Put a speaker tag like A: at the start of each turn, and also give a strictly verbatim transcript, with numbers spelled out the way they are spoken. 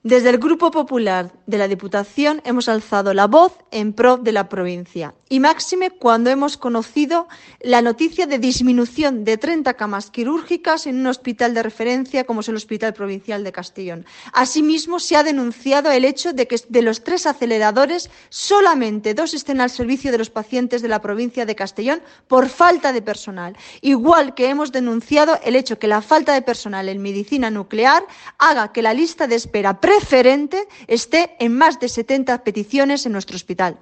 A: Desde el Grupo Popular de la Diputación hemos alzado la voz en pro de la provincia y máxime cuando hemos conocido la noticia de disminución de treinta camas quirúrgicas en un hospital de referencia como es el Hospital Provincial de Castellón. Asimismo, se ha denunciado el hecho de que de los tres aceleradores solamente dos estén al servicio de los pacientes de la provincia de Castellón por falta de personal. Igual que hemos denunciado el hecho de que la falta de personal en medicina nuclear haga que la lista de espera preferente esté en más de setenta peticiones en nuestro hospital.